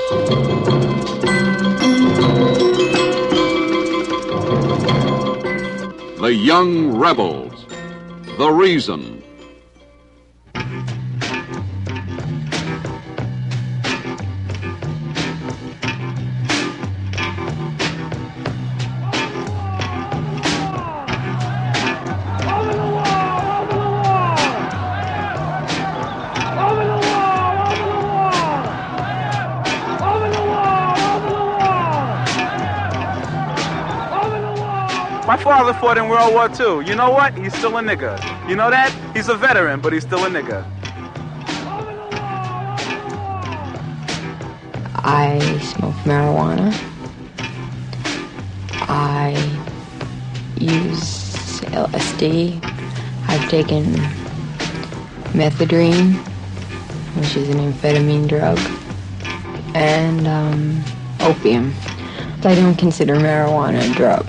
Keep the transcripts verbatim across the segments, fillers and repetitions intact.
The Young Rebels. The Reason. My father fought in World War Two. You know what? He's still a nigga. You know that? He's a veteran, but he's still a nigga. I smoke marijuana. I use L S D. I've taken methadone, which is an amphetamine drug, and um, opium. I don't consider marijuana a drug.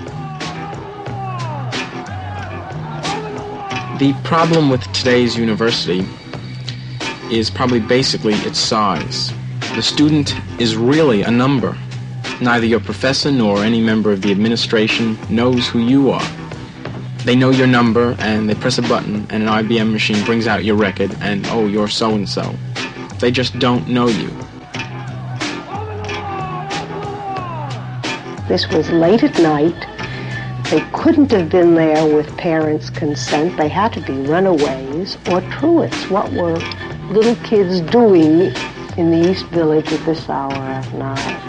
The problem with today's university is probably basically its size. The student is really a number. Neither your professor nor any member of the administration knows who you are. They know your number and they press a button and an I B M machine brings out your record and, oh, you're so-and-so. They just don't know you. This was late at night. They couldn't have been there with parents' consent. They had to be runaways or truants. What were little kids doing in the East Village at this hour at night?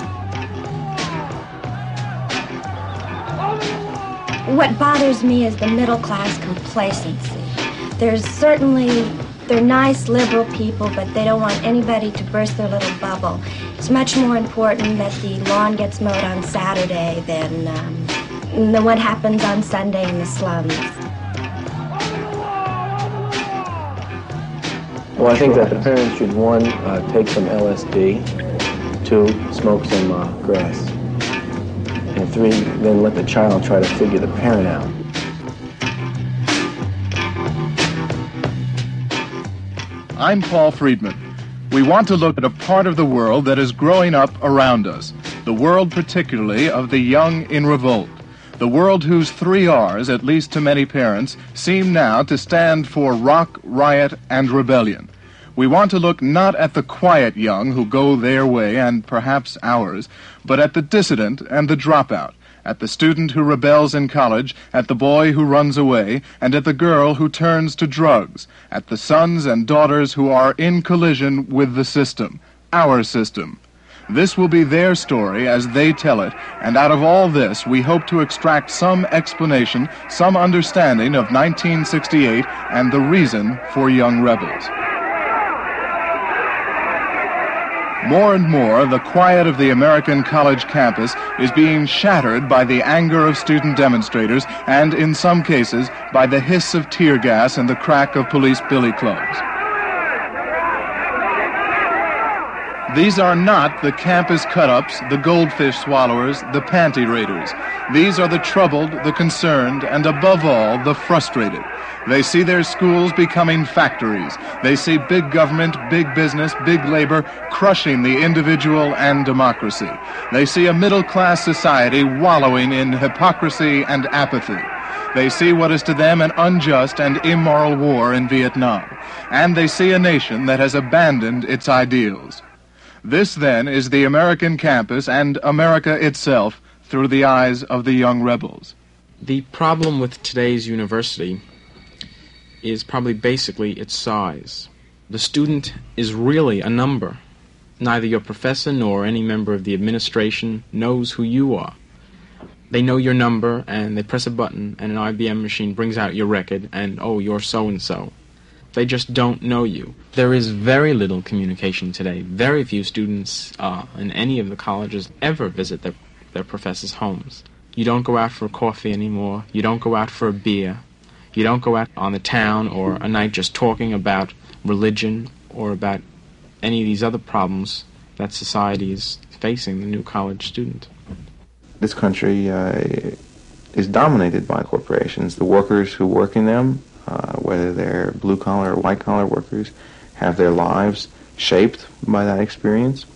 What bothers me is the middle-class complacency. There's certainly, they're nice, liberal people, but they don't want anybody to burst their little bubble. It's much more important that the lawn gets mowed on Saturday than... Um, than what happens on Sunday in the slums. Well, I think that the parents should, one, uh, take some L S D, two, smoke some uh, grass, and three, then let the child try to figure the parent out. I'm Paul Friedman. We want to look at a part of the world that is growing up around us, the world particularly of the young in revolt. The world whose three R's, at least to many parents, seem now to stand for rock, riot, and rebellion. We want to look not at the quiet young who go their way and perhaps ours, but at the dissident and the dropout, at the student who rebels in college, at the boy who runs away, and at the girl who turns to drugs, at the sons and daughters who are in collision with the system, our system. This will be their story as they tell it, and out of all this we hope to extract some explanation, some understanding of nineteen sixty-eight and the reason for Young Rebels. More and more, the quiet of the American college campus is being shattered by the anger of student demonstrators and, in some cases, by the hiss of tear gas and the crack of police billy clubs. These are not the campus cut-ups, the goldfish swallowers, the panty raiders. These are the troubled, the concerned, and above all, the frustrated. They see their schools becoming factories. They see big government, big business, big labor crushing the individual and democracy. They see a middle-class society wallowing in hypocrisy and apathy. They see what is to them an unjust and immoral war in Vietnam. And they see a nation that has abandoned its ideals. This, then, is the American campus and America itself through the eyes of the Young Rebels. The problem with today's university is probably basically its size. The student is really a number. Neither your professor nor any member of the administration knows who you are. They know your number, and they press a button, and an I B M machine brings out your record, and, oh, you're so-and-so. They just don't know you. There is very little communication today. Very few students uh, in any of the colleges ever visit their, their professors' homes. You don't go out for a coffee anymore. You don't go out for a beer. You don't go out on the town or a night just talking about religion or about any of these other problems that society is facing the new college student. This country uh, is dominated by corporations. The workers who work in them, uh, whether they're blue-collar or white-collar workers, have their lives shaped by that experience.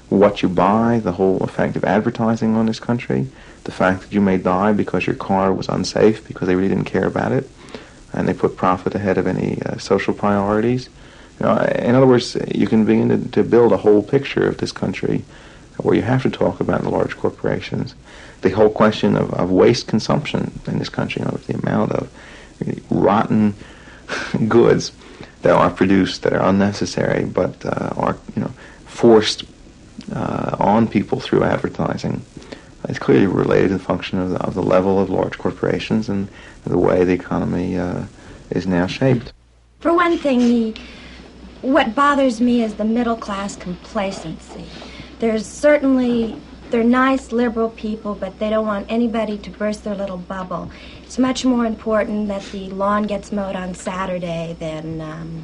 what you buy, the whole effect of advertising on this country, the fact that you may die because your car was unsafe because they really didn't care about it, and they put profit ahead of any uh, social priorities. You know, in other words, you can begin to, to build a whole picture of this country where you have to talk about the large corporations. The whole question of, of waste consumption in this country, you know, the amount of really rotten goods that are produced that are unnecessary but uh, are, you know, forced uh, on people through advertising. It's clearly related to the function of the, of the level of large corporations and the way the economy uh, is now shaped. For one thing, the, what bothers me is the middle-class complacency. There's certainly, they're nice, liberal people, but they don't want anybody to burst their little bubble. It's much more important that the lawn gets mowed on Saturday than, um,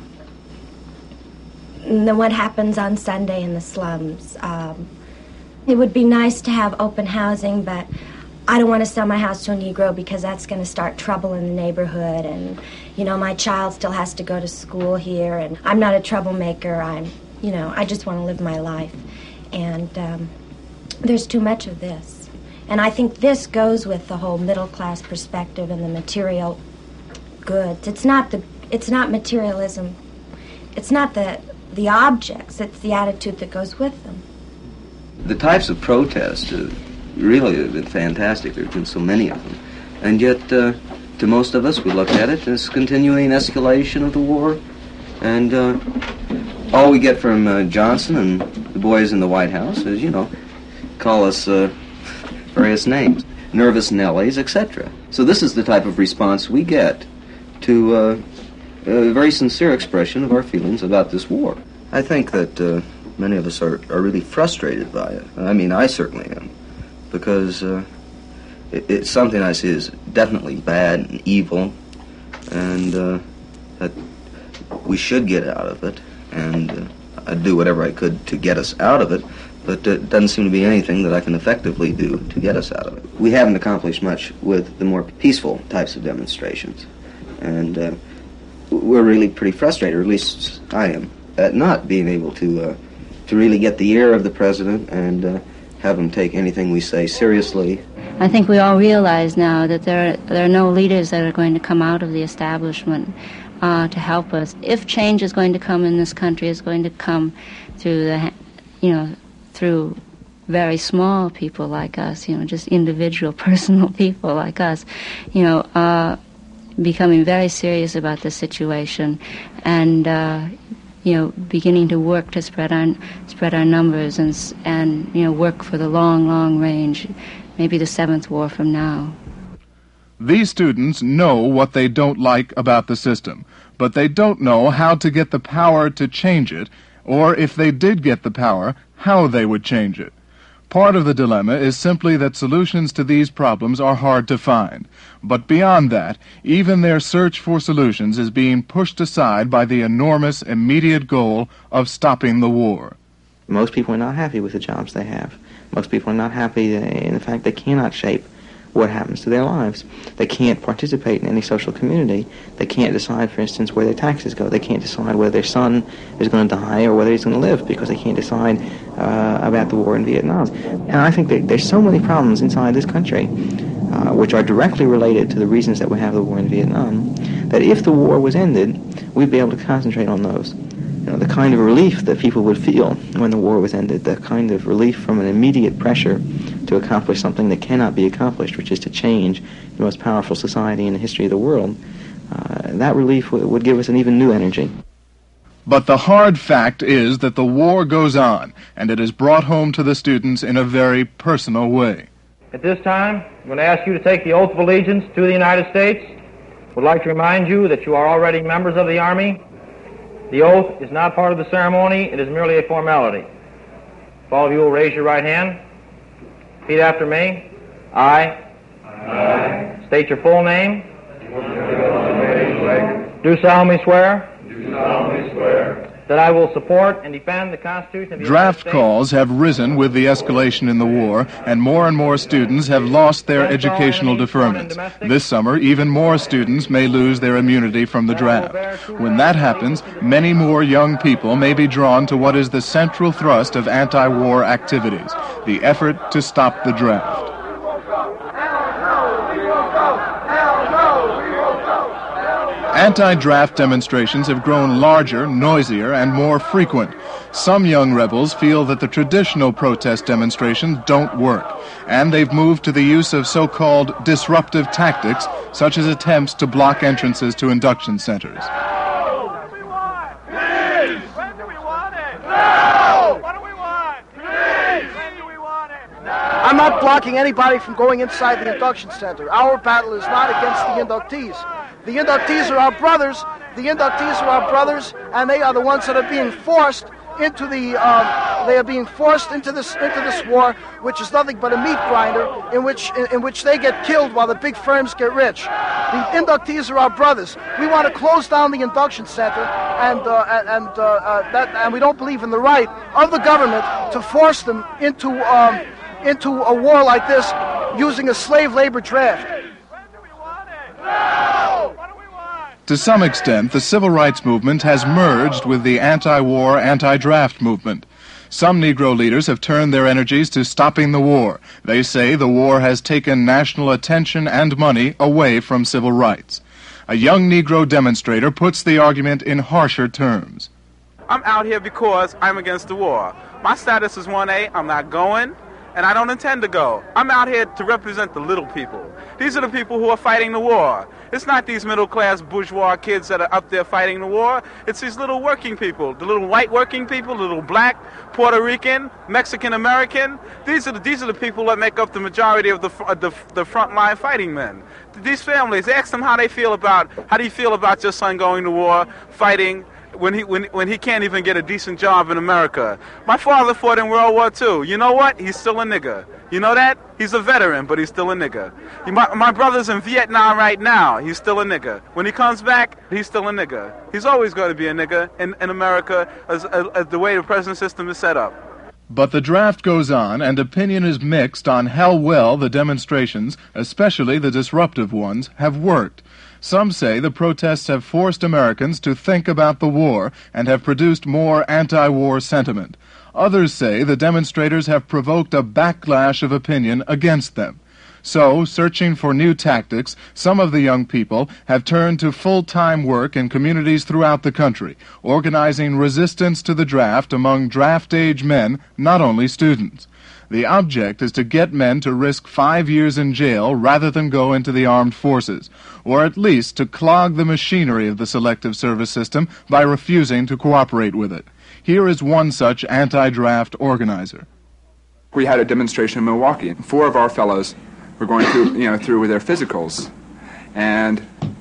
than what happens on Sunday in the slums. Um, it would be nice to have open housing, but I don't want to sell my house to a Negro because that's going to start trouble in the neighborhood. And, you know, my child still has to go to school here, and I'm not a troublemaker. I'm, you know, I just want to live my life. And um, there's too much of this. And I think this goes with the whole middle-class perspective and the material goods. It's not the, it's not materialism. It's not the, the objects. It's the attitude that goes with them. The types of protests uh, really have been fantastic. There have been so many of them. And yet, uh, to most of us, we look at it as continuing escalation of the war. And uh, all we get from uh, Johnson and the boys in the White House is, you know, call us uh, various names, nervous Nellies, et cetera. So this is the type of response we get to uh, a very sincere expression of our feelings about this war. I think that uh, many of us are, are really frustrated by it. I mean, I certainly am, because uh, it, it's something I see as definitely bad and evil, and uh, that we should get out of it, and uh, I'd do whatever I could to get us out of it, but it doesn't seem to be anything that I can effectively do to get us out of it. We haven't accomplished much with the more peaceful types of demonstrations, and uh, we're really pretty frustrated, or at least I am, at not being able to uh, to really get the ear of the president and uh, have him take anything we say seriously. I think we all realize now that there are, there are no leaders that are going to come out of the establishment uh, to help us. If change is going to come in this country, it's going to come through the, you know, through very small people like us, you know, just individual, personal people like us, you know, uh, becoming very serious about the situation and, uh, you know, beginning to work to spread our spread our numbers and and you know work for the long, long range, maybe the seventh war from now. These students know what they don't like about the system, but they don't know how to get the power to change it, or if they did get the power, how they would change it. Part of the dilemma is simply that solutions to these problems are hard to find. But beyond that, even their search for solutions is being pushed aside by the enormous immediate goal of stopping the war. Most people are not happy with the jobs they have. Most people are not happy in the fact they cannot shape what happens to their lives. They can't participate in any social community. They can't decide, for instance, where their taxes go. They can't decide whether their son is going to die or whether he's going to live because they can't decide uh, about the war in Vietnam. And I think that there's so many problems inside this country uh, which are directly related to the reasons that we have the war in Vietnam, that if the war was ended, we'd be able to concentrate on those. You know, the kind of relief that people would feel when the war was ended, the kind of relief from an immediate pressure to accomplish something that cannot be accomplished, which is to change the most powerful society in the history of the world, uh, that relief w- would give us an even new energy. But the hard fact is that the war goes on, and it is brought home to the students in a very personal way. At this time, I'm going to ask you to take the oath of allegiance to the United States. I would like to remind you that you are already members of the Army. The oath is not part of the ceremony, it is merely a formality. If all of you will raise your right hand, repeat after me. I, I. State your full name. Do solemnly swear. Do solemnly swear. that I will support and defend the Constitution of the Draft United States. calls have risen with the escalation in the war, and more and more students have lost their educational deferments. This summer, even more students may lose their immunity from the draft. When that happens, many more young people may be drawn to what is the central thrust of anti-war activities, the effort to stop the draft. Anti-draft demonstrations have grown larger, noisier, and more frequent. Some young rebels feel that the traditional protest demonstrations don't work, and they've moved to the use of so-called disruptive tactics, such as attempts to block entrances to induction centers. I'm not blocking anybody from going inside the induction center. Our battle is not against the inductees. The inductees are our brothers. The inductees are our brothers, and they are the ones that are being forced into the. Um, they are being forced into this into this war, which is nothing but a meat grinder, in which in, in which they get killed while the big firms get rich. The inductees are our brothers. We want to close down the induction center, and uh, and and, uh, uh, that, and we don't believe in the right of the government to force them into um, into a war like this using a slave labor draft. To some extent, the civil rights movement has merged with the anti-war, anti-draft movement. Some Negro leaders have turned their energies to stopping the war. They say the war has taken national attention and money away from civil rights. A young Negro demonstrator puts the argument in harsher terms. I'm out here because I'm against the war. My status is one A, I'm not going, and I don't intend to go. I'm out here to represent the little people. These are the people who are fighting the war. It's not these middle-class bourgeois kids that are up there fighting the war. It's these little working people, the little white working people, the little black, Puerto Rican, Mexican-American. These are the, these are the people that make up the majority of the, the, the front-line fighting men. These families, ask them how they feel about, how do you feel about your son going to war, fighting, when he when when he can't even get a decent job in America. My father fought in World War Two. You know what? He's still a nigger. You know that? He's a veteran, but he's still a nigger. He, my, my brother's in Vietnam right now. He's still a nigger. When he comes back, he's still a nigger. He's always going to be a nigger in, in America as, as, as the way the present system is set up. But the draft goes on, and opinion is mixed on how well the demonstrations, especially the disruptive ones, have worked. Some say the protests have forced Americans to think about the war and have produced more anti-war sentiment. Others say the demonstrators have provoked a backlash of opinion against them. So, searching for new tactics, some of the young people have turned to full-time work in communities throughout the country, organizing resistance to the draft among draft-age men, not only students. The object is to get men to risk five years in jail rather than go into the armed forces, or at least to clog the machinery of the selective service system by refusing to cooperate with it. Here is one such anti-draft organizer. We had a demonstration in Milwaukee. Four of our fellows were going through, you know, through with their physicals, and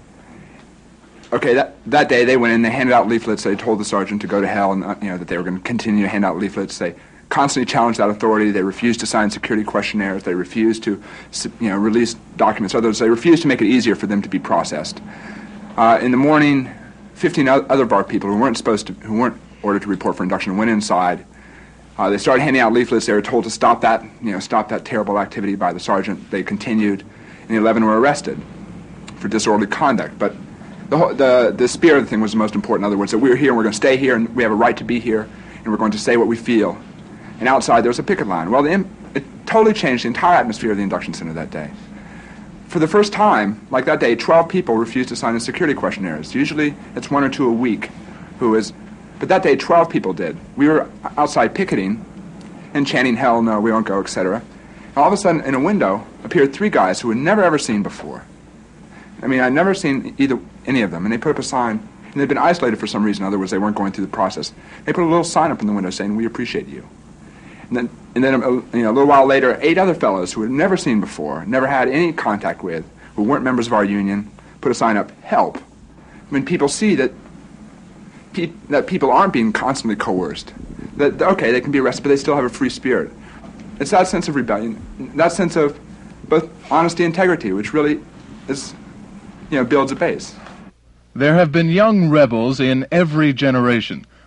okay, that that day they went in, they handed out leaflets. They told the sergeant to go to hell, and uh, you know that they were going to continue to hand out leaflets. They constantly challenged that authority. They refused to sign security questionnaires. They refused to, you know, release documents. Others, they refused to make it easier for them to be processed. Uh, in the morning, fifteen other of our people who weren't supposed to, who weren't ordered to report for induction, went inside. Uh, they started handing out leaflets. They were told to stop that, you know, stop that terrible activity by the sergeant. They continued, and the eleven were arrested for disorderly conduct. But the whole, the the spirit of the thing was the most important. In other words, that we're here and we're going to stay here, and we have a right to be here, and we're going to say what we feel. And outside there was a picket line. Well, the, it totally changed the entire atmosphere of the induction center that day. For the first time, like that day, twelve people refused to sign the security questionnaires. Usually it's one or two a week who is, but that day twelve people did. We were outside picketing and chanting, hell no, we won't go, et cetera. And all of a sudden, in a window, appeared three guys who had never ever seen before. I mean, I'd never seen either any of them, and they put up a sign, and they'd been isolated for some reason. In other words, they weren't going through the process. They put a little sign up in the window saying, we appreciate you. And then, and then a, you know, a little while later, eight other fellows who had never seen before, never had any contact with, who weren't members of our union, put a sign up, help. When people see that pe- that people aren't being constantly coerced, that, okay, they can be arrested, but they still have a free spirit. It's that sense of rebellion, that sense of both honesty and integrity, which really is, you know, builds a base. There have been young rebels in every generation.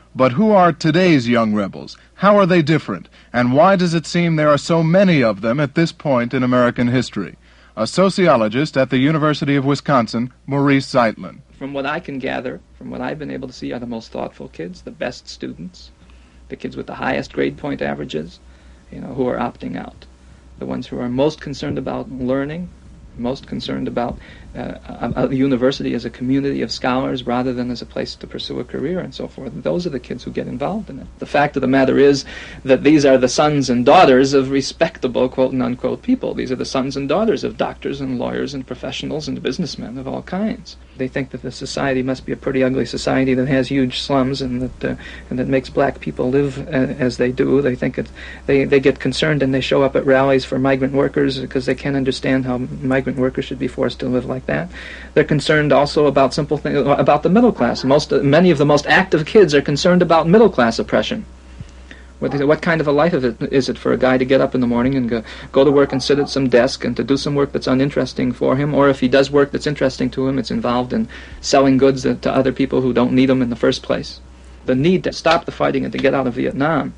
But who are today's young rebels? How are they different? And why does it seem there are so many of them at this point in American history? A sociologist at the University of Wisconsin, Maurice Zeitlin. From what I can gather, from what I've been able to see, are the most thoughtful kids, the best students, the kids with the highest grade point averages, you know, who are opting out. The ones who are most concerned about learning, most concerned about uh, a, a university as a community of scholars rather than as a place to pursue a career and so forth. Those are the kids who get involved in it. The fact of the matter is that these are the sons and daughters of respectable, quote and unquote, people. These are the sons and daughters of doctors and lawyers and professionals and businessmen of all kinds. They think that the society must be a pretty ugly society that has huge slums and that uh, and that makes black people live uh, as they do. They think it, they, they get concerned and they show up at rallies for migrant workers because they can't understand how migrant workers should be forced to live like that. They're concerned also about simple things, about the middle class. Most, uh, many of the most active kids are concerned about middle class oppression. What, what kind of a life is it for a guy to get up in the morning and go, go to work and sit at some desk and to do some work that's uninteresting for him, or if he does work that's interesting to him, it's involved in selling goods to other people who don't need them in the first place. The need to stop the fighting and to get out of Vietnam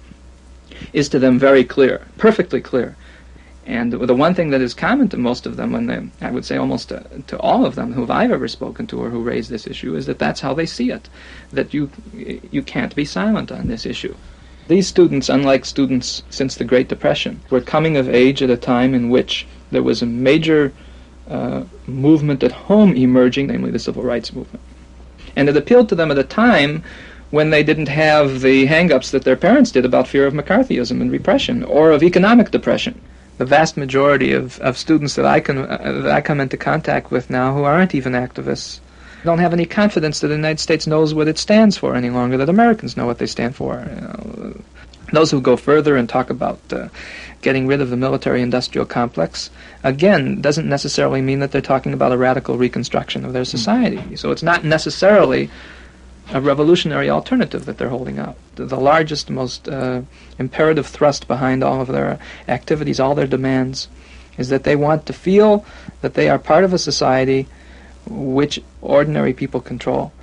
is to them very clear, perfectly clear. And the one thing that is common to most of them, and they, I would say almost to, to all of them who I've ever spoken to or who raise this issue, is that that's how they see it, that you you can't be silent on this issue. These students, unlike students since the Great Depression, were coming of age at a time in which there was a major uh, movement at home emerging, namely the Civil Rights Movement. And it appealed to them at a time when they didn't have the hang-ups that their parents did about fear of McCarthyism and repression, or of economic depression. The vast majority of, of students that I, can, uh, that I come into contact with now who aren't even activists don't have any confidence that the United States knows what it stands for any longer, that Americans know what they stand for. You know, those who go further and talk about uh, getting rid of the military-industrial complex, again, doesn't necessarily mean that they're talking about a radical reconstruction of their society. So it's not necessarily a revolutionary alternative that they're holding out. The, the largest, most uh, imperative thrust behind all of their activities, all their demands, is that they want to feel that they are part of a society which ordinary people control.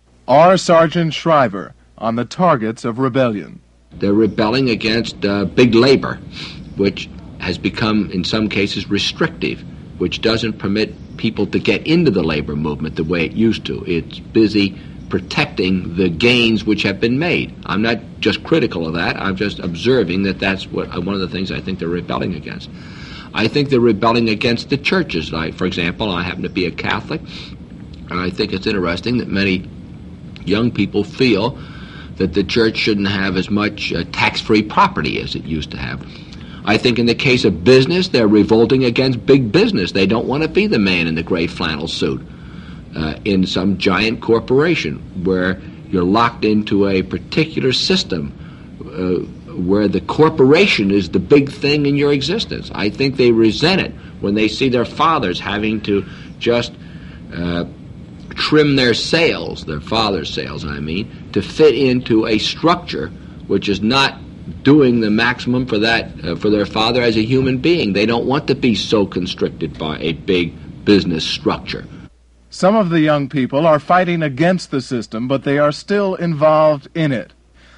R. Sergeant Shriver on the targets of rebellion. They're rebelling against uh, big labor, which has become, in some cases, restrictive, which doesn't permit people to get into the labor movement the way it used to. It's busy protecting the gains which have been made. I'm not just critical of that. I'm just observing that that's what uh, one of the things I think they're rebelling against. I think they're rebelling against the churches. Like, for example, I happen to be a Catholic, and I think it's interesting that many young people feel that the church shouldn't have as much uh, tax-free property as it used to have. I think in the case of business, they're revolting against big business. They don't want to be the man in the gray flannel suit uh, in some giant corporation where you're locked into a particular system uh, where the corporation is the big thing in your existence. I think they resent it when they see their fathers having to just uh, trim their sails, their father's sails, I mean, to fit into a structure which is not doing the maximum for that uh, for their father as a human being. They don't want to be so constricted by a big business structure. Some of the young people are fighting against the system, but they are still involved in it.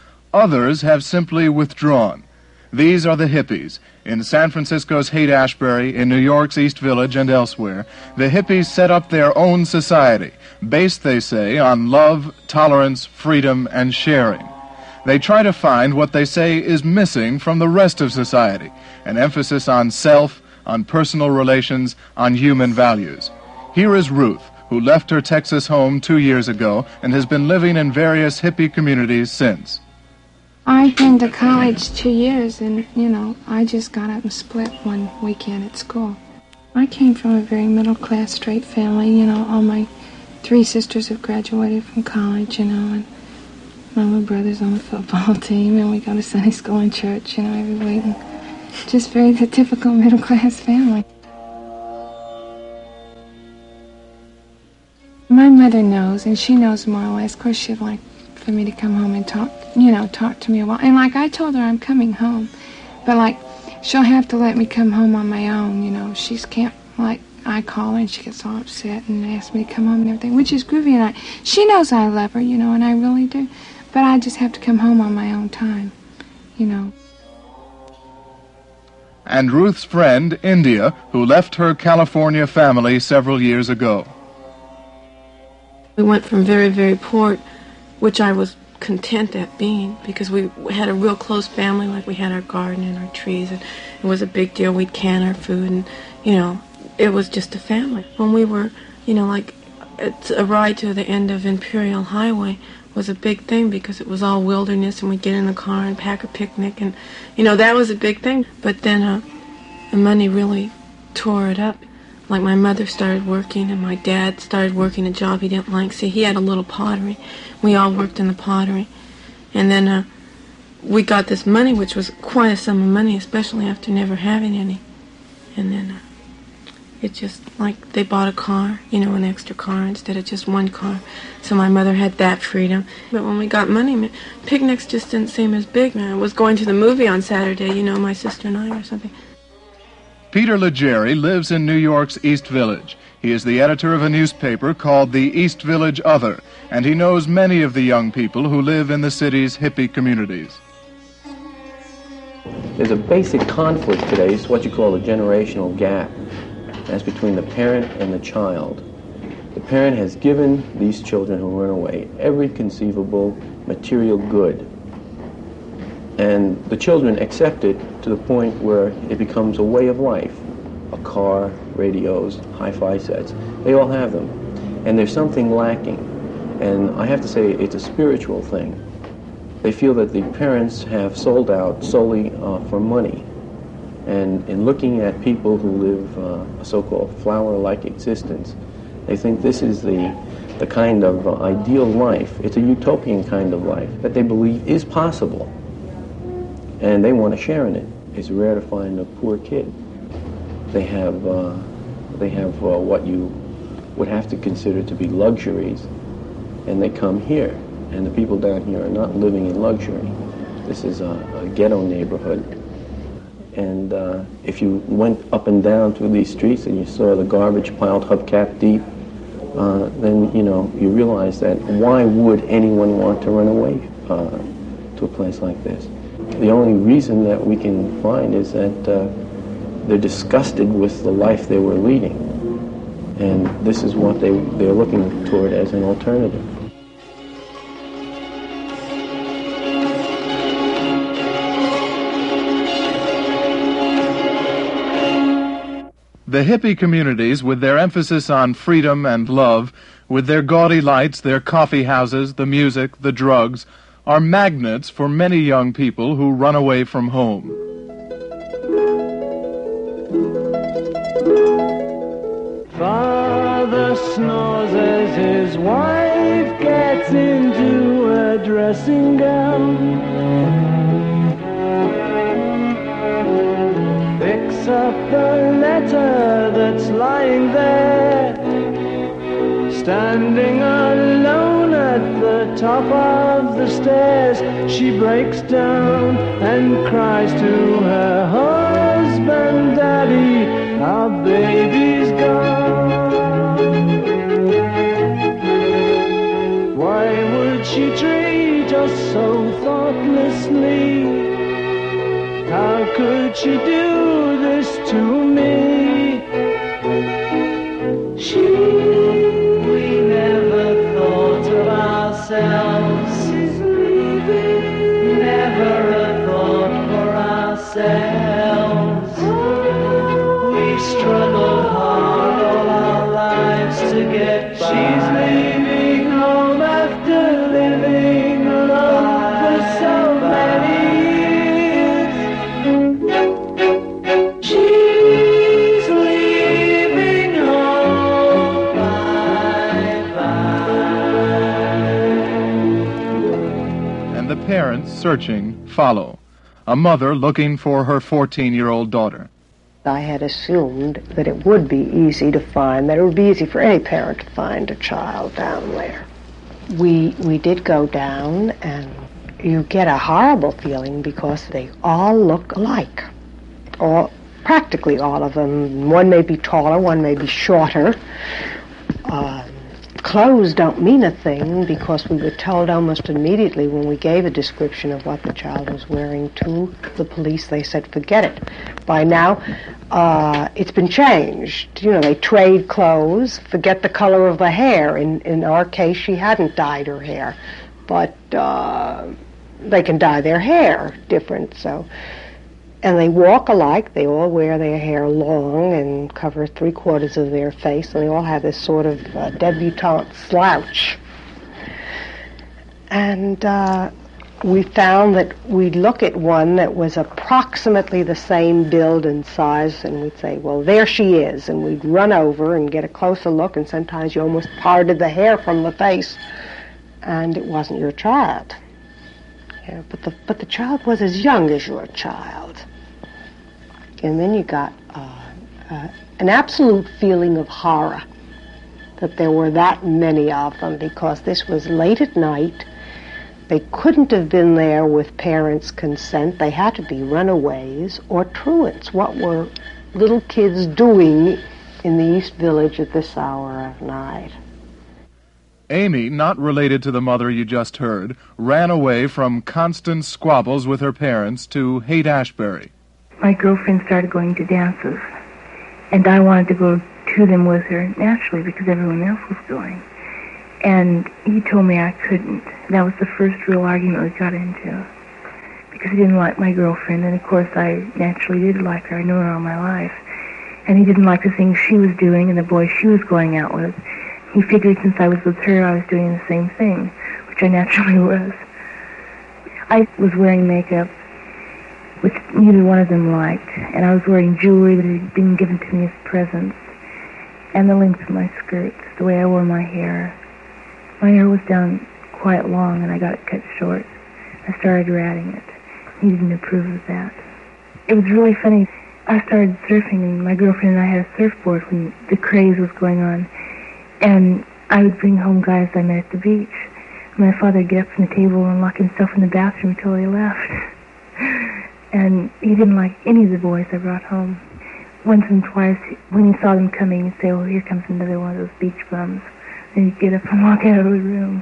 Others have simply withdrawn. These are the hippies. In San Francisco's Haight-Ashbury, in New York's East Village, and elsewhere, the hippies set up their own society, based, they say, on love, tolerance, freedom, and sharing. They try to find what they say is missing from the rest of society, an emphasis on self, on personal relations, on human values. Here is Ruth, who left her Texas home two years ago and has been living in various hippie communities since. I've been to college two years, and, you know, I just got up and split one weekend at school. I came from a very middle-class, straight family. You know, all my three sisters have graduated from college, you know, and my little brother's on the football team, and we go to Sunday school and church, you know, every week. And just very the typical middle-class family. My mother knows, and she knows more or less. Of course, she'd like for me to come home and talk, you know, talk to me a while. And, like, I told her I'm coming home. But, like, she'll have to let me come home on my own, you know. She's can't, like, I call her and she gets all upset and asks me to come home and everything, which is groovy. And I, she knows I love her, you know, and I really do. but I just have to come home on my own time, you know. And Ruth's friend, India, who left her California family several years ago. We went from very, very poor, which I was content at being, because we had a real close family. Like, we had our garden and our trees, and it was a big deal. We'd can our food, and, you know, it was just a family. When we were, you know, like, it's a ride to the end of Imperial Highway was a big thing, because it was all wilderness, and we'd get in the car and pack a picnic, and, you know, that was a big thing. But then uh, the money really tore it up. Like, my mother started working, and my dad started working a job he didn't like. See, he had a little pottery. We all worked in the pottery. And then uh, we got this money, which was quite a sum of money, especially after never having any. And then uh, it just, like, they bought a car, you know, an extra car instead of just one car. So my mother had that freedom. But when we got money, picnics just didn't seem as big. I was going to the movie on Saturday, you know, my sister and I or something. Peter Legere lives in New York's East Village. He is the editor of a newspaper called the East Village Other, and he knows many of the young people who live in the city's hippie communities. There's a basic conflict today. It's what you call a generational gap. That's between the parent and the child. The parent has given these children who run away every conceivable material good. And the children accept it to the point where it becomes a way of life. A car, radios, hi-fi sets, they all have them. And there's something lacking. And I have to say, it's a spiritual thing. They feel that the parents have sold out solely uh, for money. And in looking at people who live uh, a so-called flower-like existence, they think this is the, the kind of uh, ideal life. It's a utopian kind of life that they believe is possible. And they want to share in it. It's rare to find a poor kid. They have, uh, they have uh, what you would have to consider to be luxuries, and they come here. And the people down here are not living in luxury. This is a, a ghetto neighborhood. And uh, if you went up and down through these streets and you saw the garbage piled hubcap deep, uh, then, you know, you realize that why would anyone want to run away uh, to a place like this? The only reason that we can find is that uh, they're disgusted with the life they were leading. And this is what they, they're looking toward as an alternative. The hippie communities, with their emphasis on freedom and love, with their gaudy lights, their coffee houses, the music, the drugs, are magnets for many young people who run away from home. Father snores as his wife gets into a dressing gown, picks up the letter that's lying there, standing alone at the top of the stairs. She breaks down and cries to her husband, Daddy, our baby's gone. Why would she treat us so thoughtlessly? How could she do this to me? She ourselves, she's leaving. Never a thought for ourselves. We struggled hard all our lives to get by. She's leaving home after living alone for so many years. She's leaving home. Bye bye. And the parents searching follow. A mother looking for her fourteen-year-old daughter. I had assumed that it would be easy to find, that it would be easy for any parent to find a child down there. We, we did go down, and you get a horrible feeling because they all look alike. All, practically all of them. One may be taller, one may be shorter. Uh, clothes don't mean a thing because we were told almost immediately when we gave a description of what the child was wearing to the police, they said, forget it. By now, uh, it's been changed. You know, they trade clothes, forget the color of the hair. In, in our case, she hadn't dyed her hair. But uh, they can dye their hair different, so... And they walk alike. They all wear their hair long and cover three-quarters of their face, and they all have this sort of uh, debutante slouch. And uh, we found that we'd look at one that was approximately the same build and size, and we'd say, well, there she is. And we'd run over and get a closer look, and sometimes you almost parted the hair from the face, and it wasn't your child. Yeah, but the but the child was as young as your child. And then you got uh, uh, an absolute feeling of horror that there were that many of them, because this was late at night. They couldn't have been there with parents' consent. They had to be runaways or truants. What were little kids doing in the East Village at this hour of night? Amy, not related to the mother you just heard, ran away from constant squabbles with her parents to Haight-Ashbury. My girlfriend started going to dances, and I wanted to go to them with her naturally because everyone else was going. And he told me I couldn't. That was the first real argument we got into, because he didn't like my girlfriend, and of course I naturally did like her. I knew her all my life. And he didn't like the things she was doing and the boys she was going out with. He figured since I was with her, I was doing the same thing, which I naturally was. I was wearing makeup, which neither one of them liked, and I was wearing jewelry that had been given to me as presents, and the length of my skirts, the way I wore my hair. My hair was down quite long, and I got it cut short. I started ratting it. He didn't approve of that. It was really funny. I started surfing, and my girlfriend and I had a surfboard when the craze was going on. And I would bring home guys I met at the beach. My father would get up from the table and lock himself in the bathroom until they left. And he didn't like any of the boys I brought home. Once and twice, when he saw them coming, he'd say, oh, here comes another one of those beach bums. And he'd get up and walk out of the room.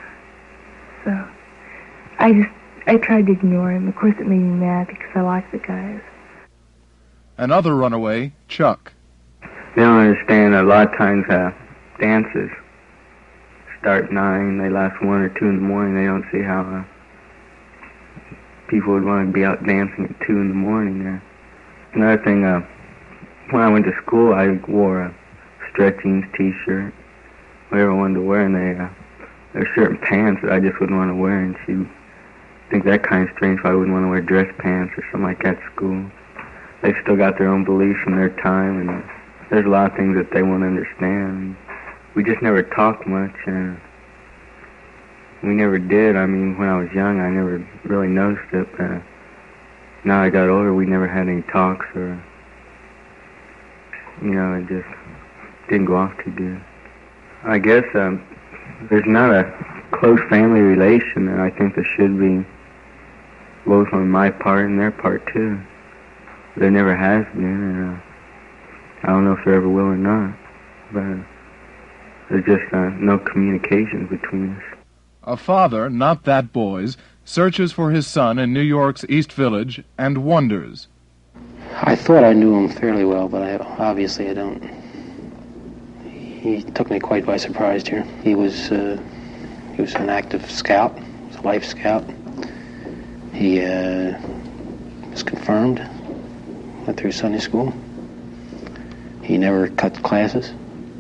So I just, I tried to ignore him. Of course, it made me mad because I liked the guys. Another runaway, Chuck. They don't understand a lot of times uh, dances start at nine, they last one or two in the morning. They don't see how uh, people would want to be out dancing at two in the morning there. Another thing, uh, when I went to school, I wore a stretch jeans t-shirt, whatever I wanted to wear, and they, uh, there were certain pants that I just wouldn't want to wear, and she'd think that kind of strange if I wouldn't want to wear dress pants or something like that at school. They still got their own beliefs and their time, and there's a lot of things that they won't understand. We just never talked much, and we never did. I mean, when I was young, I never really noticed it, but uh, now I got older, we never had any talks, or, you know, it just didn't go off too good. I guess um, there's not a close family relation, and I think there should be, both on my part and their part, too. There never has been, and uh, I don't know if there ever will or not, but uh, there's just uh, no communication between us. A father, not that boy's, searches for his son in New York's East Village and wonders. I thought I knew him fairly well, but I, obviously I don't. He took me quite by surprise here. He was uh, he was an active scout, he was a life scout. He uh, was confirmed, went through Sunday school. He never cut classes.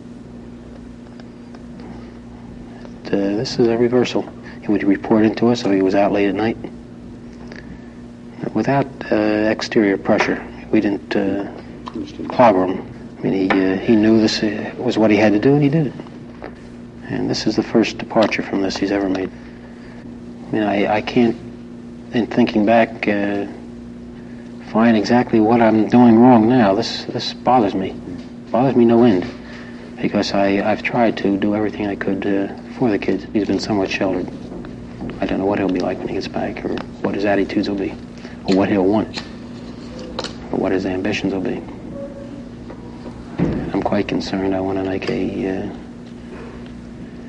Uh, this is a reversal. He would report into us if he was out late at night. Without uh, exterior pressure. We didn't uh, clobber him. I mean, he, uh, he knew this uh, was what he had to do, and he did it. And this is the first departure from this he's ever made. I mean, I, I can't, in thinking back, uh, find exactly what I'm doing wrong now. This this bothers me. Bothers me no end. Because I, I've tried to do everything I could uh, for the kid. He's been somewhat sheltered. I don't know what he'll be like when he gets back, or what his attitudes will be, or what he'll want, or what his ambitions will be. I'm quite concerned. I want to make a, uh,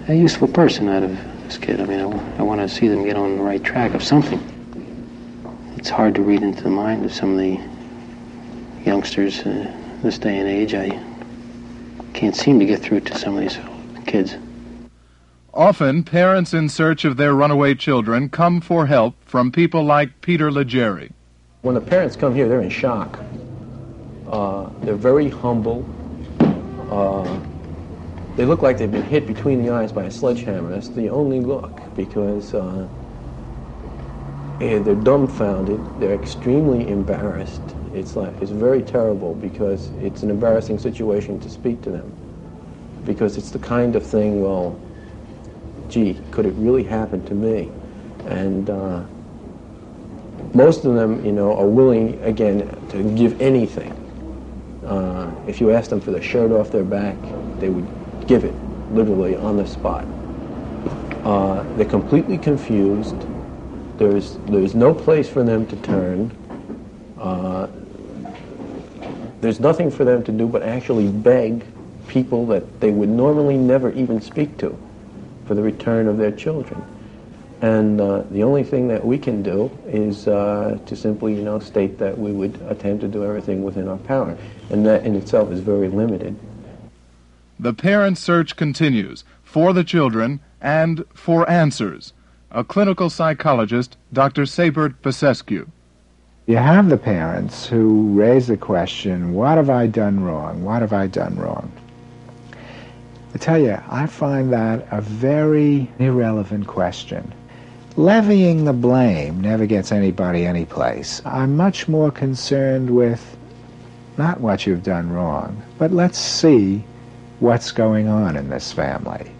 a useful person out of this kid. I mean, I, I want to see them get on the right track of something. It's hard to read into the mind of some of the youngsters uh, this day and age. I can't seem to get through to some of these kids. Often, parents in search of their runaway children come for help from people like Peter Legere. When the parents come here, they're in shock. Uh, they're very humble. Uh, they look like they've been hit between the eyes by a sledgehammer. That's the only look, because uh, they're dumbfounded. They're extremely embarrassed. It's like it's very terrible, because it's an embarrassing situation to speak to them, because it's the kind of thing, well, gee, could it really happen to me? And uh, most of them, you know, are willing, again, to give anything. Uh, if you asked them for the shirt off their back, they would give it, literally, on the spot. Uh, they're completely confused. There's, there's no place for them to turn. Uh, there's nothing for them to do but actually beg people that they would normally never even speak to for the return of their children. And uh, the only thing that we can do is uh, to simply, you know, state that we would attempt to do everything within our power. And that in itself is very limited. The parent search continues for the children and for answers. A clinical psychologist, Doctor Sabert Basescu. You have the parents who raise the question, what have I done wrong? What have I done wrong? I tell you, I find that a very irrelevant question. Levying the blame never gets anybody any place. I'm much more concerned with not what you've done wrong, but let's see what's going on in this family.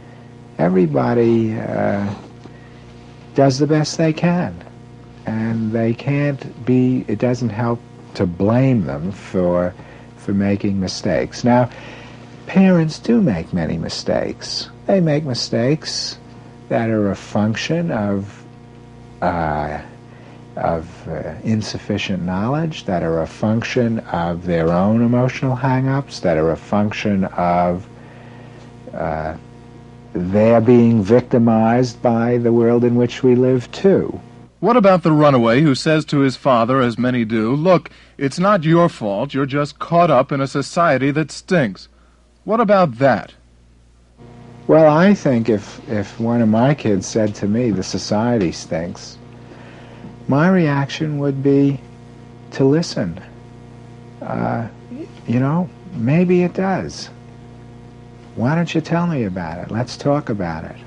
Everybody uh, does the best they can, and they can't be, it doesn't help to blame them for, for making mistakes. Now, parents do make many mistakes. They make mistakes that are a function of uh, of uh, insufficient knowledge, that are a function of their own emotional hang-ups, that are a function of uh, their being victimized by the world in which we live, too. What about the runaway who says to his father, as many do, look, it's not your fault, you're just caught up in a society that stinks? What about that? Well, I think if, if one of my kids said to me, the society stinks, my reaction would be to listen. Uh, you know, maybe it does. Why don't you tell me about it? Let's talk about it.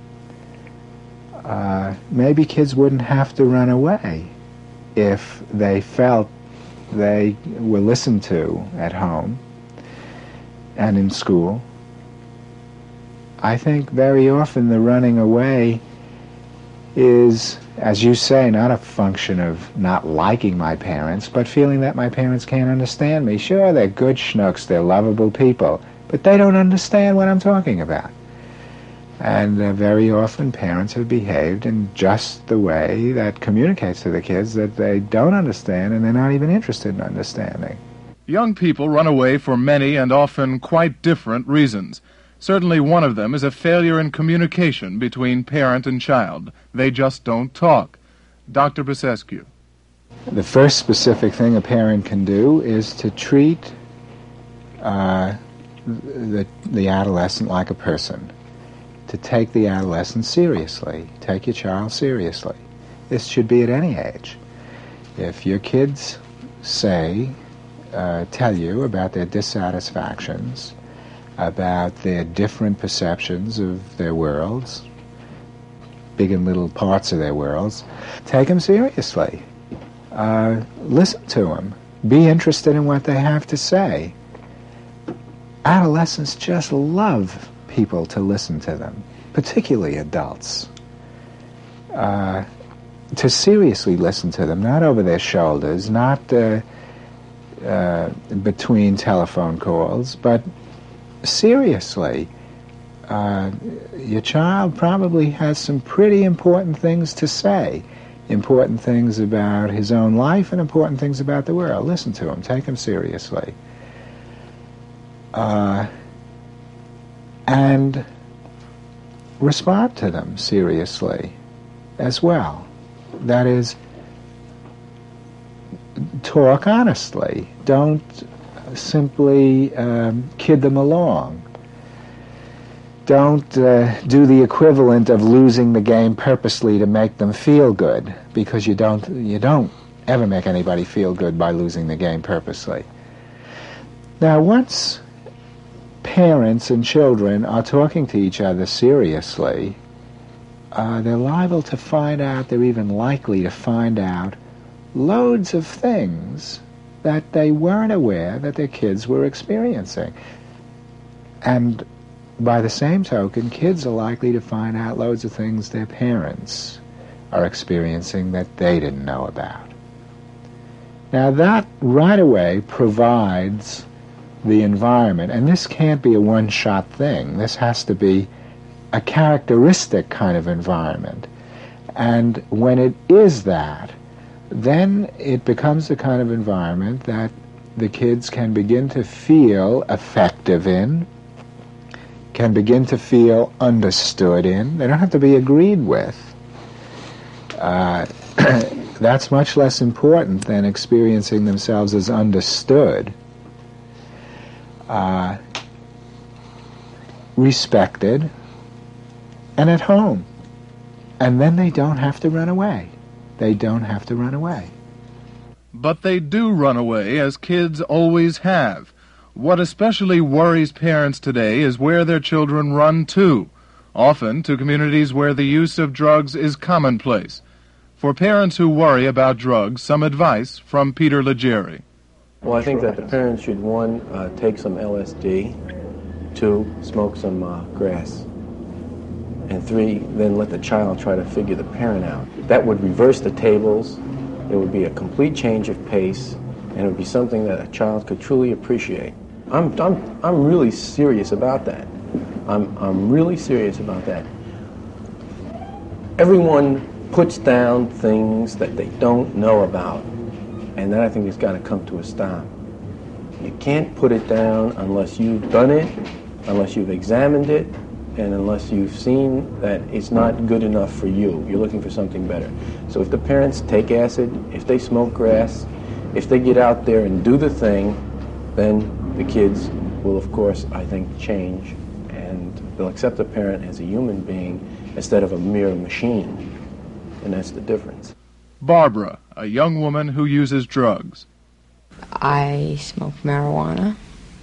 Uh, maybe kids wouldn't have to run away if they felt they were listened to at home and in school. I think very often the running away is, as you say, not a function of not liking my parents, but feeling that my parents can't understand me. Sure, they're good schnooks, they're lovable people, but they don't understand what I'm talking about. And uh, very often parents have behaved in just the way that communicates to the kids that they don't understand and they're not even interested in understanding. Young people run away for many and often quite different reasons. Certainly one of them is a failure in communication between parent and child. They just don't talk. Doctor Basescu. The first specific thing a parent can do is to treat uh, the, the adolescent like a person. To take the adolescent seriously. Take your child seriously. This should be at any age. If your kids say, uh, tell you about their dissatisfactions, about their different perceptions of their worlds, big and little parts of their worlds, take them seriously. Uh, listen to them. Be interested in what they have to say. Adolescents just love people to listen to them, particularly adults. Uh, to seriously listen to them, not over their shoulders, not uh, uh, between telephone calls, but seriously. Uh, your child probably has some pretty important things to say, important things about his own life and important things about the world. Listen to him. Take him seriously. Uh, and respond to them seriously as well. That is, talk honestly. Don't simply um, kid them along. Don't uh, do the equivalent of losing the game purposely to make them feel good, because you don't you don't ever make anybody feel good by losing the game purposely. Now, once parents and children are talking to each other seriously, uh, they're liable to find out, they're even likely to find out, loads of things that they weren't aware that their kids were experiencing. And by the same token, kids are likely to find out loads of things their parents are experiencing that they didn't know about. Now that right away provides the environment, and this can't be a one-shot thing. This has to be a characteristic kind of environment. And when it is that, then it becomes the kind of environment that the kids can begin to feel effective in, can begin to feel understood in. They don't have to be agreed with. Uh, that's much less important than experiencing themselves as understood, uh, respected, and at home. And then they don't have to run away. They don't have to run away. But they do run away, as kids always have. What especially worries parents today is where their children run to, often to communities where the use of drugs is commonplace. For parents who worry about drugs, some advice from Peter Legere. Well, I think that the parents should, one, uh, take some L S D, two, smoke some uh, grass, and three, then let the child try to figure the parent out. That would reverse the tables. It would be a complete change of pace, and it would be something that a child could truly appreciate. I'm, I'm, I'm really serious about that. I'm, I'm really serious about that. Everyone puts down things that they don't know about, and that I think has got to come to a stop. You can't put it down unless you've done it, unless you've examined it, and unless you've seen that it's not good enough for you. You're looking for something better. So if the parents take acid, if they smoke grass, if they get out there and do the thing, then the kids will, of course, I think, change, and they'll accept the parent as a human being instead of a mere machine. And that's the difference. Barbara, a young woman who uses drugs. I smoke marijuana.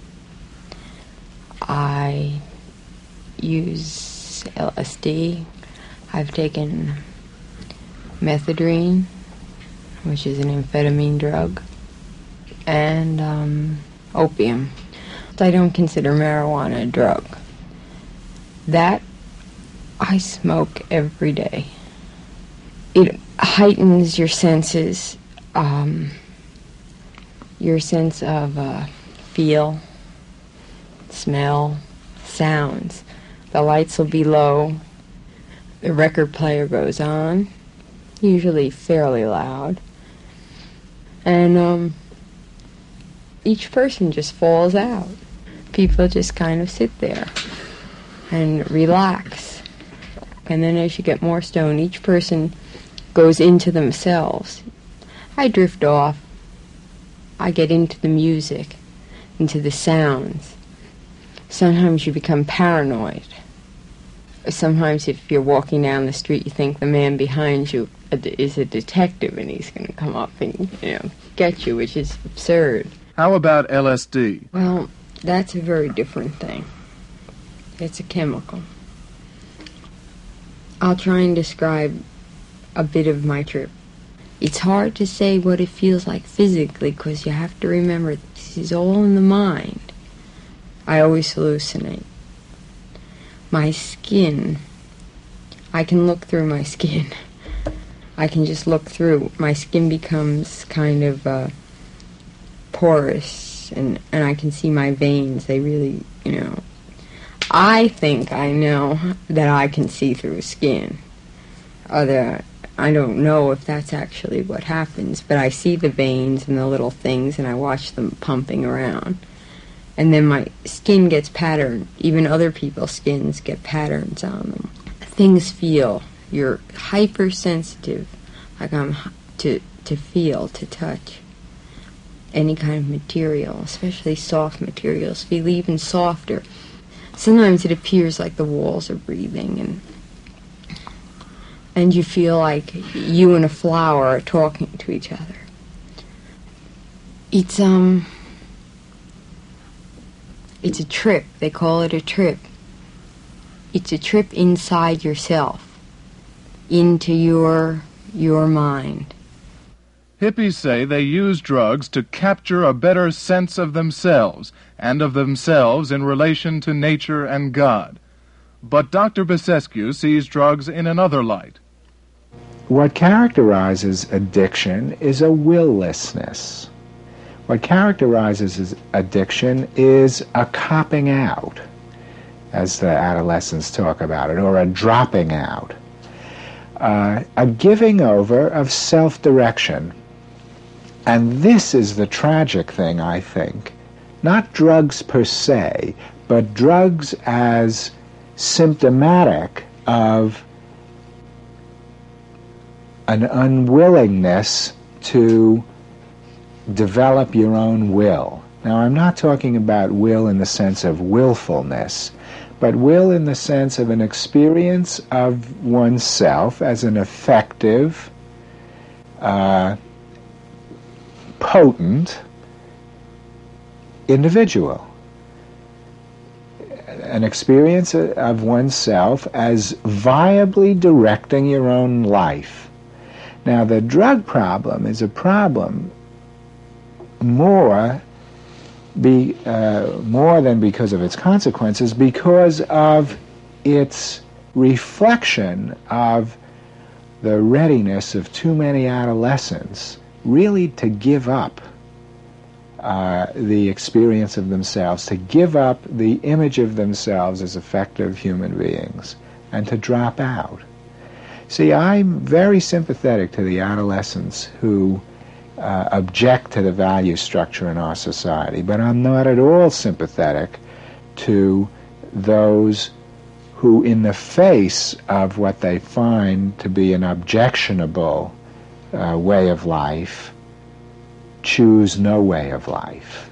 I use L S D. I've taken methadone, which is an amphetamine drug, and um, opium. I don't consider marijuana a drug. That I smoke every day. It heightens your senses, um, your sense of uh, feel, smell, sounds. The lights will be low, the record player goes on, usually fairly loud, and um, each person just falls out. People just kind of sit there and relax. And then as you get more stoned, each person goes into themselves. I drift off. I get into the music, into the sounds. Sometimes you become paranoid. Sometimes if you're walking down the street, you think the man behind you is a detective and he's going to come up and, you know, get you, which is absurd. How about L S D? Well, that's a very different thing. It's a chemical. I'll try and describe a bit of my trip. It's hard to say what it feels like physically because you have to remember this is all in the mind. I always hallucinate. My skin, I can look through my skin. I can just look through. My skin becomes kind of uh, porous, and, and I can see my veins. They really, you know, I think I know that I can see through skin. Other, I don't know if that's actually what happens, but I see the veins and the little things, and I watch them pumping around. And then my skin gets patterned. Even other people's skins get patterns on them. things feel. You're hypersensitive, like I'm to to feel, to touch any kind of material, especially soft materials. Feel even softer. Sometimes it appears like the walls are breathing, and and you feel like you and a flower are talking to each other. It's um it's a trip. They call it a trip. It's a trip inside yourself, into your your mind. Hippies say they use drugs to capture a better sense of themselves and of themselves in relation to nature and God. But Doctor Basescu sees drugs in another light. What characterizes addiction is a willlessness. What characterizes addiction is a copping out, as the adolescents talk about it, or a dropping out, uh, a giving over of self-direction. And this is the tragic thing, I think. Not drugs per se, but drugs as symptomatic of an unwillingness to develop your own will. Now, I'm not talking about will in the sense of willfulness, but will in the sense of an experience of oneself as an effective, uh, potent individual. An experience of oneself as viably directing your own life. Now, the drug problem is a problem more be uh, more than because of its consequences, because of its reflection of the readiness of too many adolescents really to give up uh, the experience of themselves, to give up the image of themselves as effective human beings, and to drop out. See, I'm very sympathetic to the adolescents who uh, object to the value structure in our society, but I'm not at all sympathetic to those who, in the face of what they find to be an objectionable uh, way of life, choose no way of life.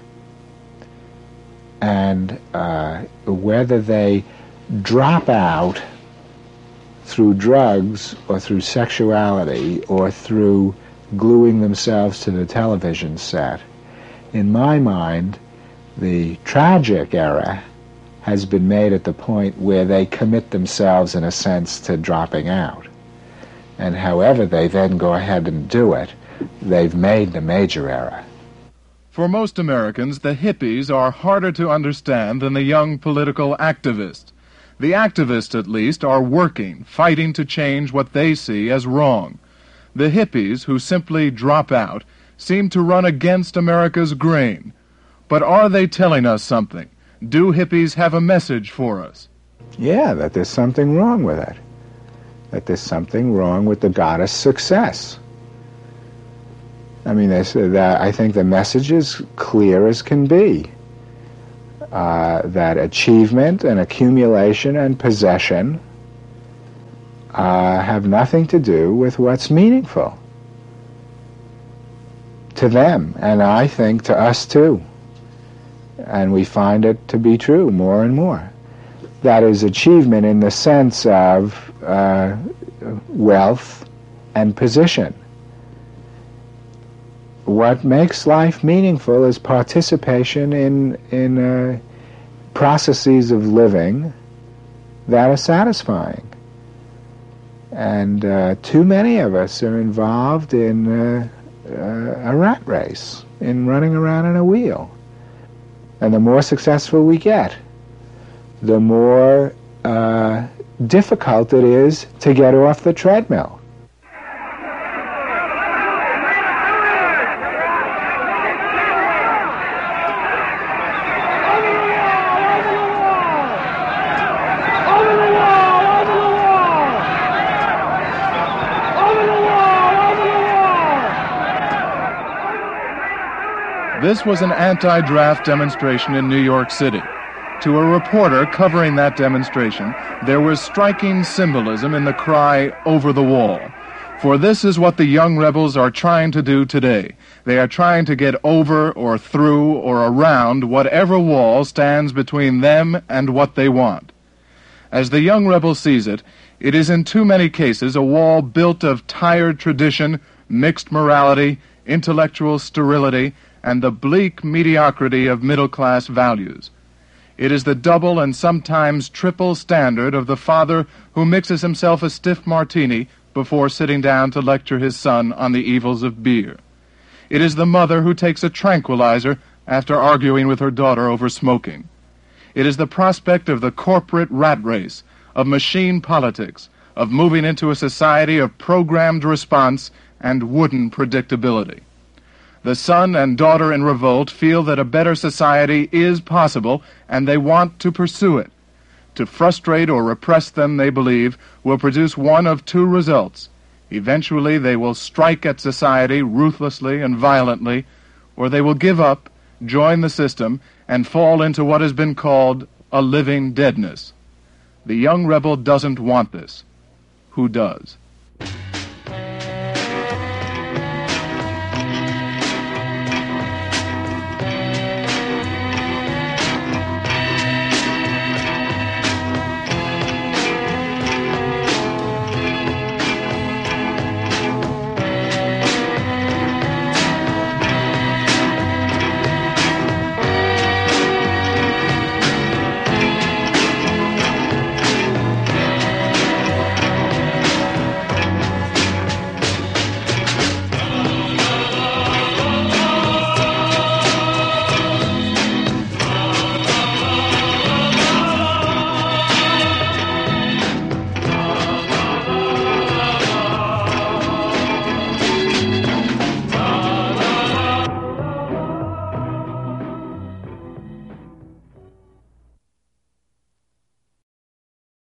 And uh, whether they drop out through drugs or through sexuality or through gluing themselves to the television set, in my mind, the tragic error has been made at the point where they commit themselves, in a sense, to dropping out. And however they then go ahead and do it, they've made the major error. For most Americans, the hippies are harder to understand than the young political activists. The activists, at least, are working, fighting to change what they see as wrong. The hippies, who simply drop out, seem to run against America's grain. But are they telling us something? Do hippies have a message for us? Yeah, that there's something wrong with it. That there's something wrong with the goddess success. I mean, they say that I think the message is clear as can be. Uh, that achievement and accumulation and possession uh, have nothing to do with what's meaningful to them, and I think to us too. And we find it to be true more and more. That is achievement in the sense of uh, wealth and position. What makes life meaningful is participation in in uh, processes of living that are satisfying. And uh, too many of us are involved in uh, uh, a rat race, in running around in a wheel. And the more successful we get, the more uh, difficult it is to get off the treadmill. This was an anti-draft demonstration in New York City. To a reporter covering that demonstration, there was striking symbolism in the cry, "Over the wall." For this is what the young rebels are trying to do today. They are trying to get over or through or around whatever wall stands between them and what they want. As the young rebel sees it, it is in too many cases a wall built of tired tradition, mixed morality, intellectual sterility, and the bleak mediocrity of middle-class values. It is the double and sometimes triple standard of the father who mixes himself a stiff martini before sitting down to lecture his son on the evils of beer. It is the mother who takes a tranquilizer after arguing with her daughter over smoking. It is the prospect of the corporate rat race, of machine politics, of moving into a society of programmed response and wooden predictability. The son and daughter in revolt feel that a better society is possible, and they want to pursue it. To frustrate or repress them, they believe, will produce one of two results. Eventually they will strike at society ruthlessly and violently, or they will give up, join the system, and fall into what has been called a living deadness. The young rebel doesn't want this. Who does?